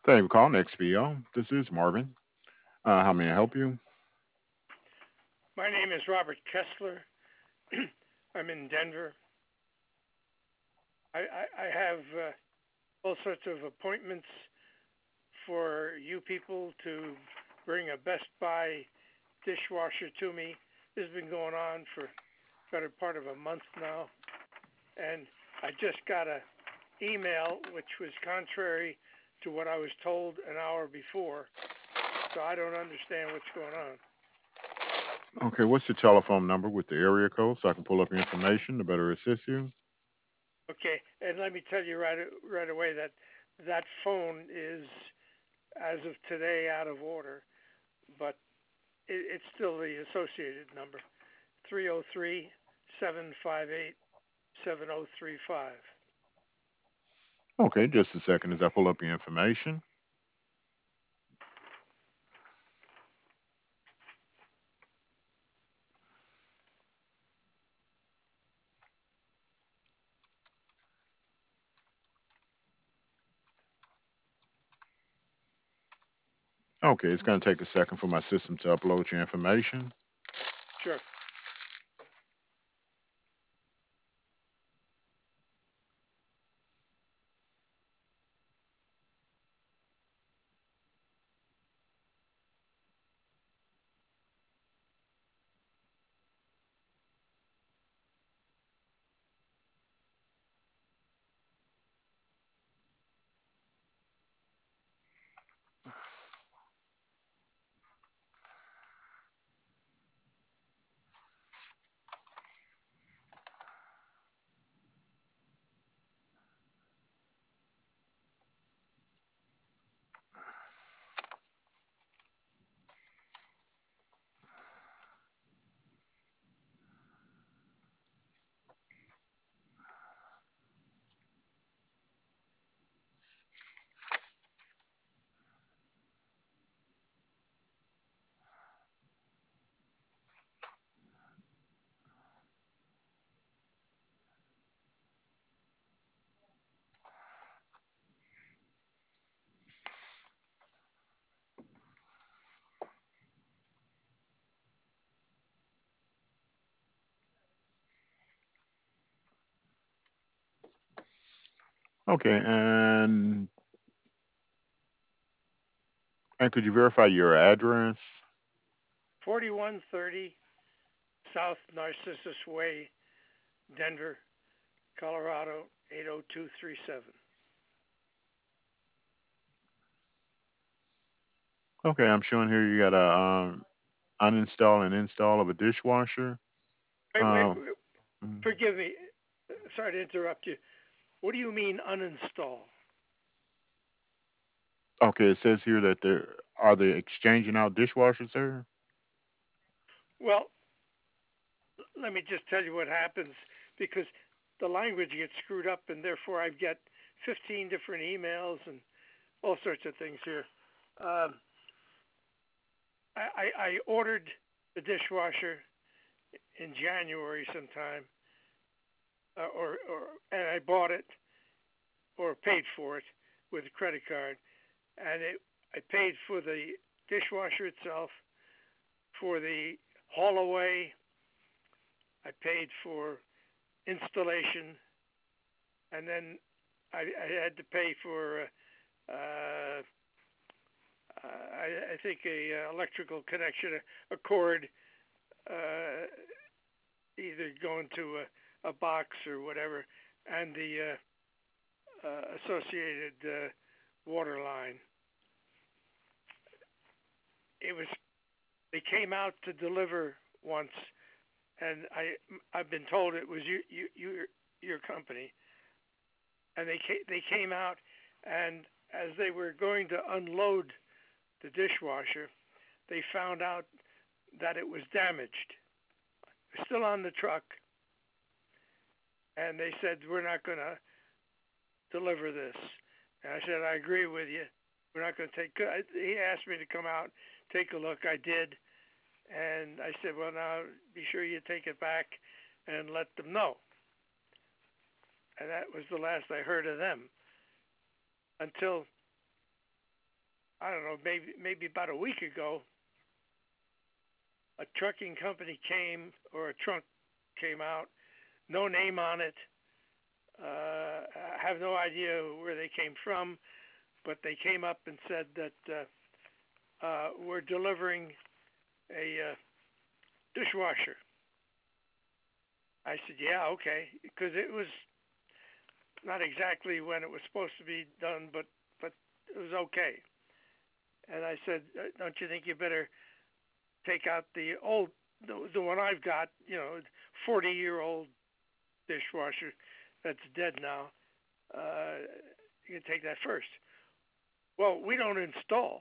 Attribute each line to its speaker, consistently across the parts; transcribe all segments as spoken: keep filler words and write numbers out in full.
Speaker 1: Thank you for calling X P O. This is Marvin. Uh, how may I help you?
Speaker 2: My name is Robert Kessler. I'm in Denver. I, I, I have uh, all sorts of appointments for you people to bring a Best Buy dishwasher to me. This has been going on for better part of a month now, and I just got a email which was contrary to what I was told an hour before. So I don't understand what's going on.
Speaker 1: Okay, what's your telephone number with the area code so I can pull up your information to better assist you?
Speaker 2: Okay, and let me tell you right right away that that phone is, as of today, out of order, but it, it's still the associated number, three oh three, seven five eight, seven oh three five.
Speaker 1: Okay, just a second as I pull up your information. Okay, it's going to take a second for my system to upload your information.
Speaker 2: Sure.
Speaker 1: Okay, and and could you verify your address?
Speaker 2: forty-one thirty South Narcissus Way, Denver, Colorado, eight oh two three seven.
Speaker 1: Okay, I'm showing here you got a um, uninstall and install of a dishwasher.
Speaker 2: Wait, wait,
Speaker 1: Uh,
Speaker 2: wait,
Speaker 1: mm,
Speaker 2: forgive me. Sorry to interrupt you. What do you mean uninstall?
Speaker 1: okay, it says here that there are they exchanging out dishwashers there.
Speaker 2: Well, let me just tell you what happens because the language gets screwed up, and therefore I get fifteen different emails and all sorts of things here. Um, I, I, I ordered the dishwasher in January sometime, uh, or, or and I bought it or paid for it with a credit card, and it I paid for the dishwasher itself, for the haul away. I paid for installation, and then I, I had to pay for uh, uh, I, I think a uh, electrical connection, a, a cord, uh, either going to a, a box or whatever, and the uh, uh, associated uh, water line. It was they came out to deliver once, and I I've been told it was you you, you your company, and they came, they came out, and as they were going to unload the dishwasher, they found out that it was damaged, still on the truck, and they said we're not going to deliver this. And I said I agree with you. We're not going to take. He asked me to come out, take a look. I did, and I said, well, now be sure you take it back and let them know. And that was the last I heard of them until I don't know, maybe maybe about a week ago, a trucking company came or a trunk came out, no name on it. Uh, I have no idea where they came from, but they came up and said that uh, uh, we're delivering a uh, dishwasher. I said, yeah, okay, because it was not exactly when it was supposed to be done, but but it was okay. And I said, "Uh, don't you think you better take out the old, the, the one I've got, you know, forty year old dishwasher that's dead now. Uh, you can take that first." Well, we don't install.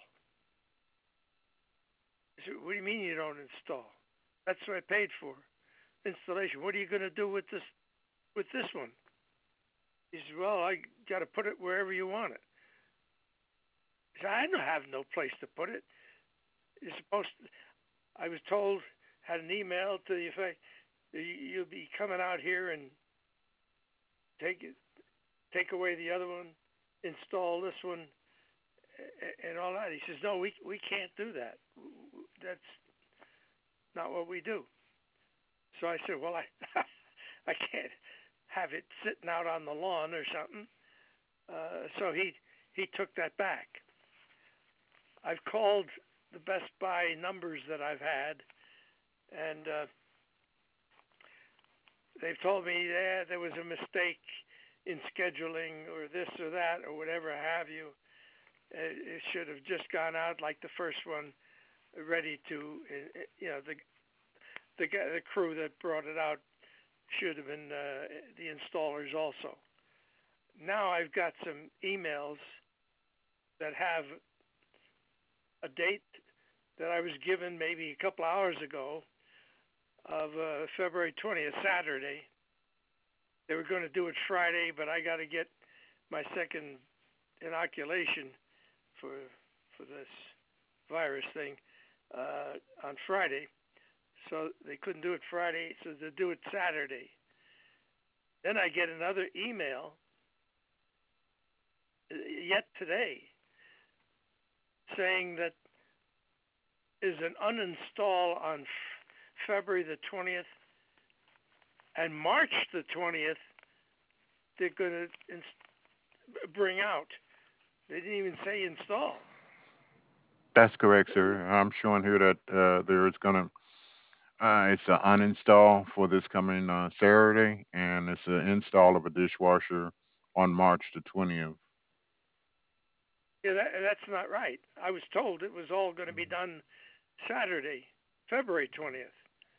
Speaker 2: I said, what do you mean you don't install? That's what I paid for. Installation. What are you going to do with this with this one? He said, well, I got to put it wherever you want it. I said, I don't have no place to put it. You're supposed to, I was told, had an email to the effect that you'll be coming out here and take it, take away the other one, install this one, and all that. He says, no, we we can't do that. That's not what we do. So I said, well, I I can't have it sitting out on the lawn or something. Uh, so he he took that back. I've called the Best Buy numbers that I've had, and uh, they've told me, yeah, there was a mistake in scheduling or this or that or whatever have you. It should have just gone out like the first one, ready to, uh, you know, the the the crew that brought it out should have been uh, the installers also. Now I've got some emails that have a date that I was given maybe a couple hours ago of uh, February twentieth, Saturday. They were going to do it Friday, but I got to get my second inoculation for for this virus thing uh, on Friday, so they couldn't do it Friday, so they'll do it Saturday. Then I get another email uh, yet today saying that is an uninstall on f- February the twentieth and March the twentieth they're going to ins- bring out. They didn't even say install.
Speaker 1: That's correct, sir. I'm showing here that uh, there is gonna uh, it's an uninstall for this coming uh, Saturday, and it's an install of a dishwasher on March the twentieth.
Speaker 2: Yeah, that, that's not right. I was told it was all going to be done Saturday, February twentieth.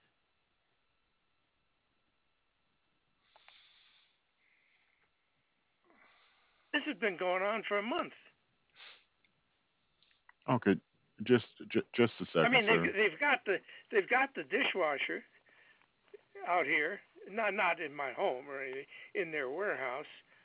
Speaker 2: This has been going on for a month.
Speaker 1: Okay, just j- just a
Speaker 2: I
Speaker 1: second,
Speaker 2: mean, they've
Speaker 1: sir.
Speaker 2: they've got the they've got the dishwasher out here, not not in my home or anything, in their warehouse.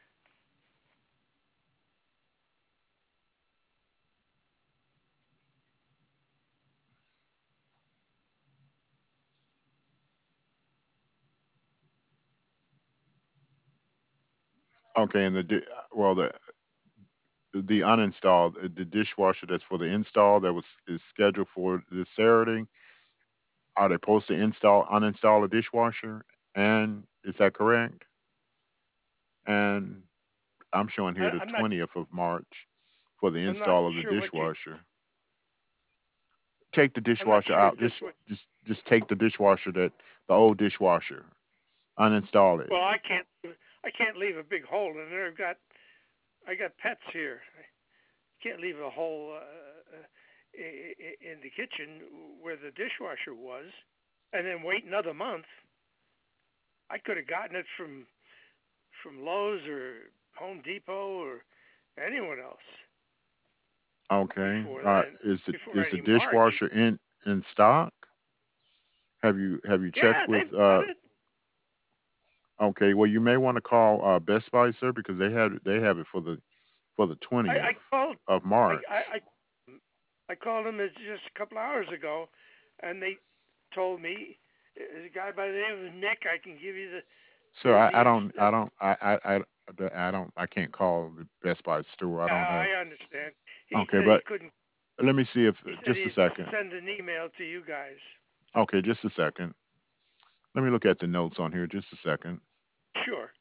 Speaker 1: Okay, and the di- well the the uninstalled uh, the dishwasher that's for the install that was is scheduled for this Saturday. Are they supposed to install uninstall a dishwasher? And is that correct? And I'm showing here
Speaker 2: I,
Speaker 1: the
Speaker 2: I'm not
Speaker 1: twentieth of March for the
Speaker 2: I'm not
Speaker 1: install of the
Speaker 2: sure what you
Speaker 1: dishwasher. Take the
Speaker 2: I'm not
Speaker 1: dishwasher
Speaker 2: sure
Speaker 1: out.
Speaker 2: just
Speaker 1: Just
Speaker 2: what.
Speaker 1: just just take the dishwasher that the old dishwasher. Uninstall it.
Speaker 2: Well, I can't I can't leave a big hole in there. I've got I got pets here. I can't leave a hole uh, uh, in the kitchen where the dishwasher was, and then wait another month. I could have gotten it from from Lowe's or Home Depot or anyone else
Speaker 1: Okay.
Speaker 2: before
Speaker 1: Uh,
Speaker 2: then,
Speaker 1: is the
Speaker 2: before
Speaker 1: is the
Speaker 2: any March.
Speaker 1: dishwasher in in stock? Have you have you checked
Speaker 2: Yeah,
Speaker 1: with
Speaker 2: they've got
Speaker 1: uh
Speaker 2: it.
Speaker 1: okay, well you may want to call uh Best Buy, sir, because they had they have it for the for the
Speaker 2: I,
Speaker 1: twentieth
Speaker 2: I called.
Speaker 1: of
Speaker 2: I, I
Speaker 1: March.
Speaker 2: I I called them just a couple hours ago, and they told me there's a guy by the name of Nick. I can give you the
Speaker 1: Sir,
Speaker 2: the
Speaker 1: I,
Speaker 2: the.
Speaker 1: I don't
Speaker 2: Inst-
Speaker 1: I don't I, I I I don't I can't call the Best Buy store. I don't have
Speaker 2: I understand. He
Speaker 1: okay,
Speaker 2: said he
Speaker 1: but
Speaker 2: couldn't.
Speaker 1: Let me see if
Speaker 2: He said
Speaker 1: just a
Speaker 2: he'd
Speaker 1: second.
Speaker 2: send an email to you guys.
Speaker 1: Okay, just a second. Let me look at the notes on here. Just a second.
Speaker 2: Sure.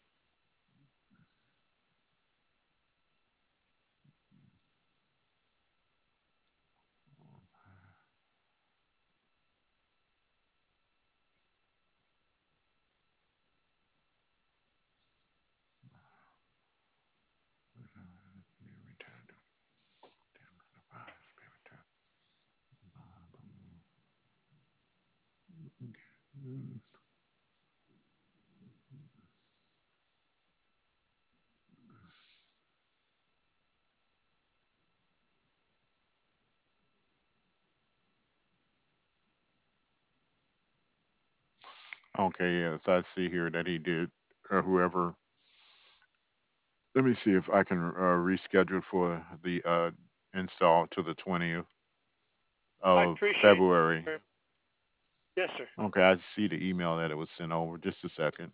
Speaker 1: Okay, yes, I see here that he did, or whoever. Let me see if I can uh, reschedule for the uh, install to the twentieth
Speaker 2: I
Speaker 1: of
Speaker 2: appreciate
Speaker 1: February.
Speaker 2: it. Yes, sir.
Speaker 1: Okay, I see the email that it was sent over. Just a second.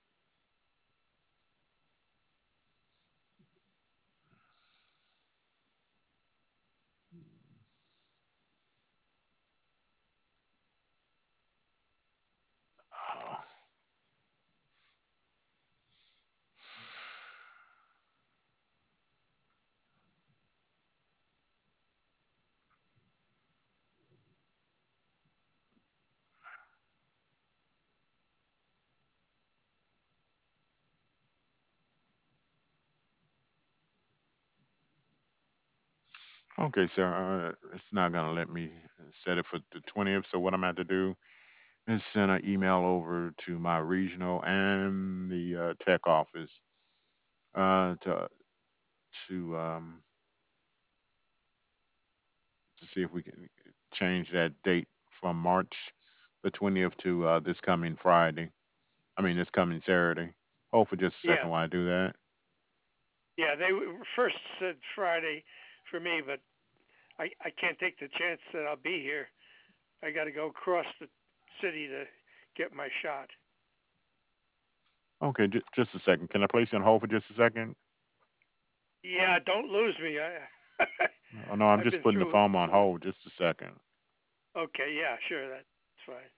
Speaker 1: Okay, sir. Uh, it's not gonna let me set it for the twentieth. So what I'm going to do is send an email over to my regional and the uh, tech office uh, to to um, to see if we can change that date from March the twentieth to uh, this coming Friday. I mean, this coming Saturday. Hold for just a
Speaker 2: Yeah.
Speaker 1: second while I do that.
Speaker 2: Yeah. They first said Friday for me, but I I can't take the chance that I'll be here. I got to go across the city to get my shot.
Speaker 1: Okay, j- just a second. Can I place you on hold for just a second?
Speaker 2: Yeah. Don't lose me. I
Speaker 1: Oh, no, I'm
Speaker 2: I've
Speaker 1: just
Speaker 2: been
Speaker 1: putting the
Speaker 2: through
Speaker 1: phone
Speaker 2: a
Speaker 1: on
Speaker 2: lot.
Speaker 1: hold. Just a second.
Speaker 2: Okay. Yeah. Sure. That's fine.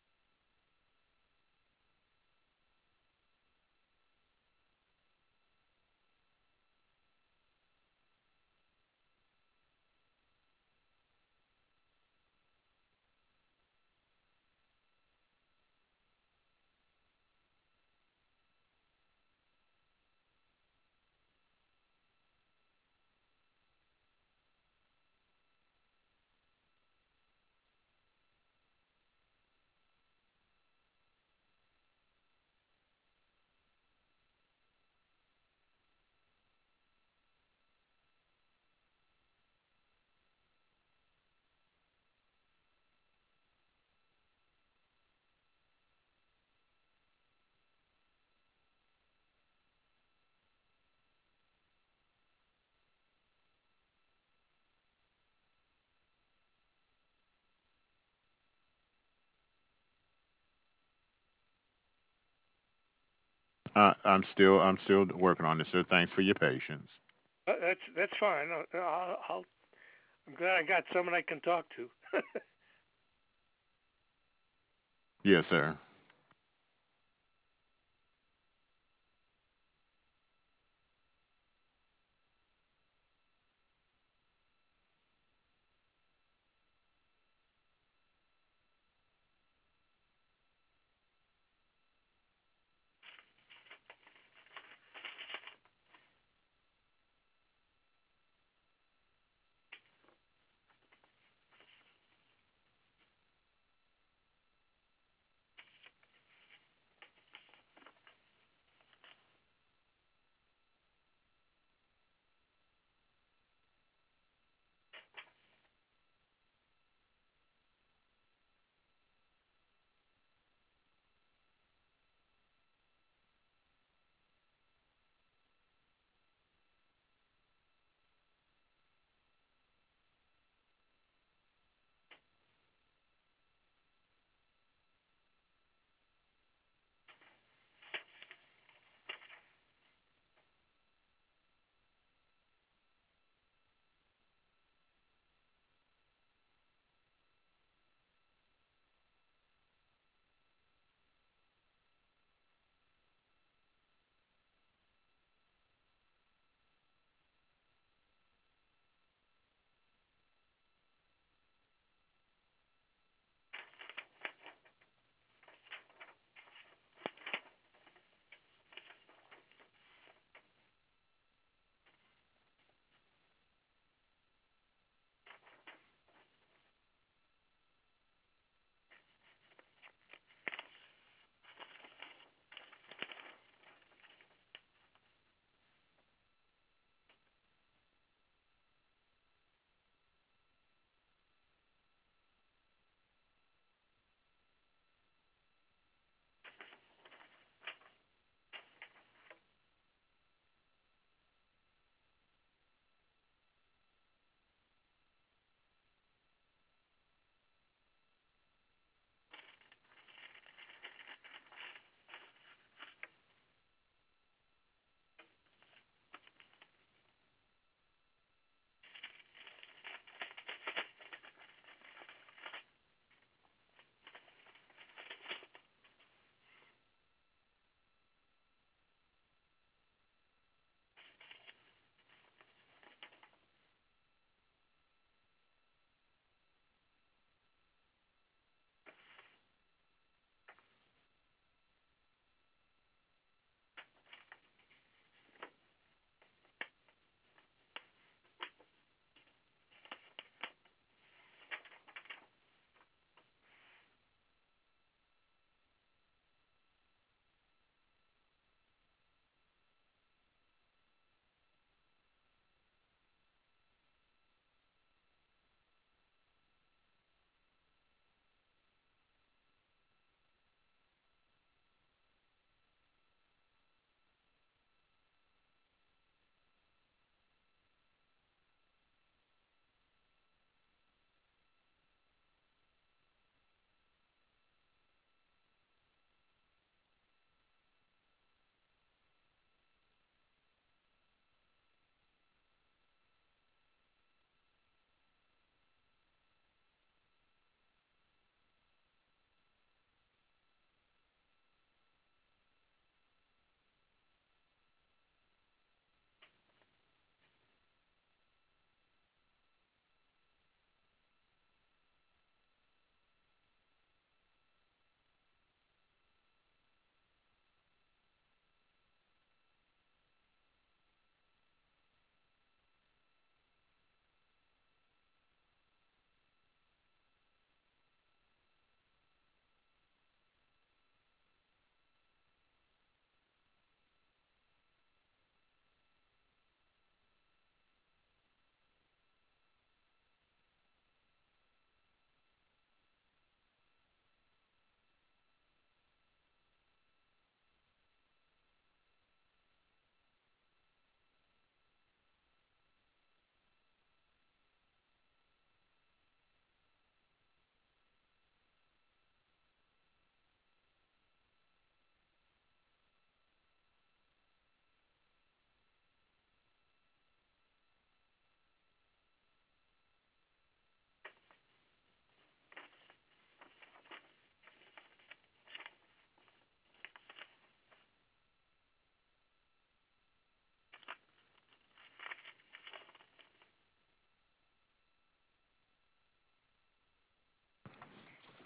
Speaker 1: Uh, I'm still I'm still working on this, sir. Thanks for your patience.
Speaker 2: Uh, That's that's fine. I'll, I'll, I'll I'm glad I got someone I can talk to.
Speaker 1: Yes, sir.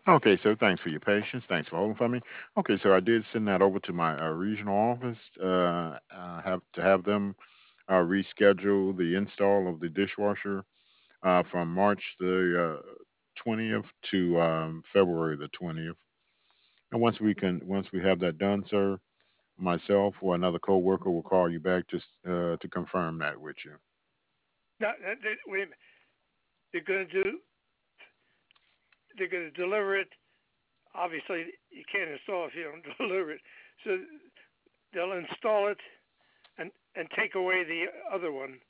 Speaker 1: Okay, so thanks for your patience. Thanks for holding for me. Okay, so I did send that over to my uh, regional office. Uh, uh, have to have them uh, reschedule the install of the dishwasher uh, from March the uh, twentieth to um, February the twentieth. And once we can, once we have that done, sir, myself or another coworker will call you back just uh, to confirm that with you.
Speaker 2: Now, uh, they, wait a minute. They're going to do. They're going to deliver it. Obviously, you can't install if you don't deliver it. So they'll install it and and take away the other one.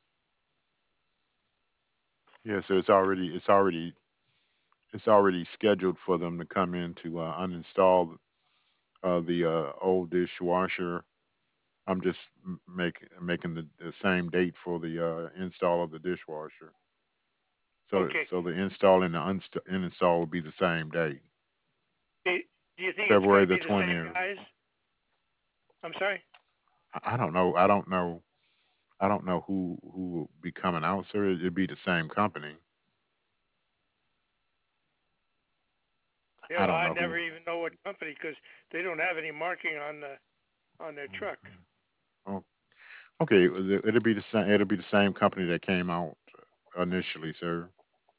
Speaker 1: Yeah, so it's already it's already it's already scheduled for them to come in to uh, uninstall uh, the uh, old dishwasher. I'm just m- make, making the, the same date for the uh, install of the dishwasher. So
Speaker 2: Okay.
Speaker 1: so the install and the unst- uninstall will be the same date,
Speaker 2: Do you think it's going
Speaker 1: February
Speaker 2: to
Speaker 1: the
Speaker 2: be the same
Speaker 1: twentieth.
Speaker 2: guys? I'm sorry.
Speaker 1: I I don't know. I don't know. I don't know who who will be coming out, sir. It- It'd be the same company.
Speaker 2: Yeah,
Speaker 1: I
Speaker 2: well,
Speaker 1: don't
Speaker 2: I
Speaker 1: know
Speaker 2: never
Speaker 1: who.
Speaker 2: even know what company because they don't have any marking on the on their truck.
Speaker 1: Oh, okay. it- It'll be the same. It'll be the same company that came out initially, sir.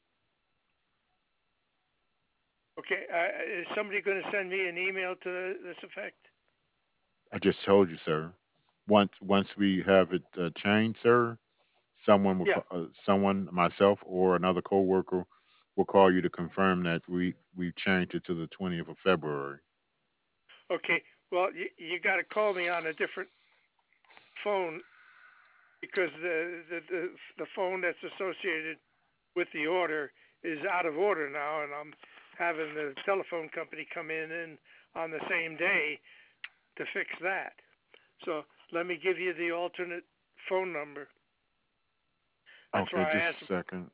Speaker 2: Okay, uh, is somebody going to send me an email to this effect?
Speaker 1: I just told you, sir. Once once we have it uh, changed, sir, someone will
Speaker 2: Yeah.
Speaker 1: ca- uh, someone myself or another coworker will call you to confirm that we we've changed it to the twentieth of February.
Speaker 2: Okay. Well, you you got to call me on a different phone because the, the the the phone that's associated with the order is out of order now, and I'm having the telephone company come in and on the same day to fix that. So let me give you the alternate phone number. That's
Speaker 1: Okay,
Speaker 2: why I
Speaker 1: just a
Speaker 2: asked.
Speaker 1: second.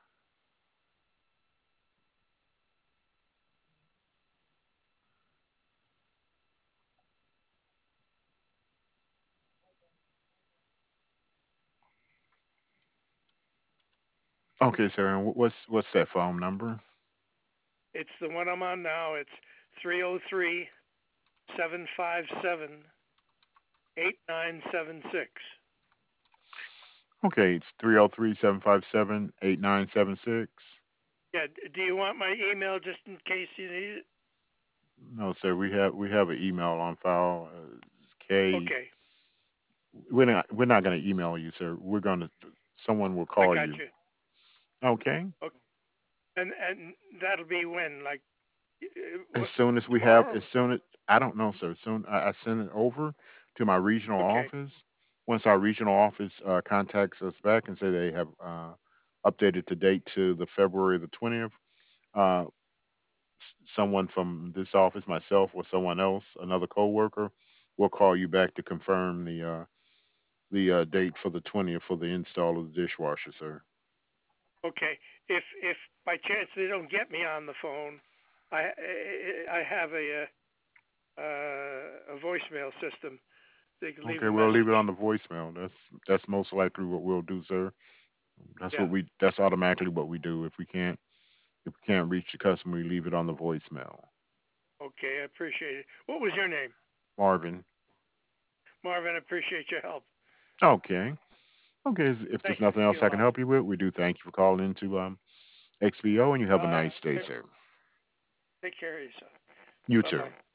Speaker 1: Okay, sir. And wh- what's what's that phone number?
Speaker 2: It's the one I'm on now. It's three oh three, seven five seven, eight nine seven six.
Speaker 1: Okay, it's three zero three seven five seven eight nine seven six.
Speaker 2: Yeah, do you want my email just in case you need it?
Speaker 1: No, sir. We have we have an email on file. Uh, it's K.
Speaker 2: Okay,
Speaker 1: We're not we're not going to email you, sir. We're going to someone will
Speaker 2: I
Speaker 1: call
Speaker 2: got
Speaker 1: you.
Speaker 2: you.
Speaker 1: Okay.
Speaker 2: Okay. And and that'll be when, like, uh,
Speaker 1: As
Speaker 2: what,
Speaker 1: soon as we have,
Speaker 2: tomorrow?
Speaker 1: as soon as I don't know, sir. Soon I, I send it over to my regional
Speaker 2: Okay,
Speaker 1: office. Once our regional office uh, contacts us back and say they have uh, updated the date to the February the twentieth, uh, s- someone from this office, myself or someone else, another coworker, will call you back to confirm the uh, the uh, date for the twentieth for the install of the dishwasher, sir.
Speaker 2: okay. If if by chance they don't get me on the phone, I I, I have a uh, a voicemail system. They can leave
Speaker 1: Okay,
Speaker 2: a
Speaker 1: we'll leave
Speaker 2: message.
Speaker 1: it on the voicemail. That's that's most likely what we'll do, sir. That's
Speaker 2: Yeah.
Speaker 1: what we. That's automatically what we do. If we can't if we can't reach the customer, we leave it on the voicemail.
Speaker 2: Okay, I appreciate it. What was your name?
Speaker 1: Marvin.
Speaker 2: Marvin, I appreciate your help.
Speaker 1: Okay. Okay. If if there's
Speaker 2: Thank
Speaker 1: nothing
Speaker 2: you
Speaker 1: else
Speaker 2: a
Speaker 1: I can
Speaker 2: lot.
Speaker 1: help you with, we do thank you for calling into um, X B O, and you have a
Speaker 2: Uh,
Speaker 1: nice day, sir.
Speaker 2: take care of yourself.
Speaker 1: You
Speaker 2: Bye
Speaker 1: too.
Speaker 2: bye.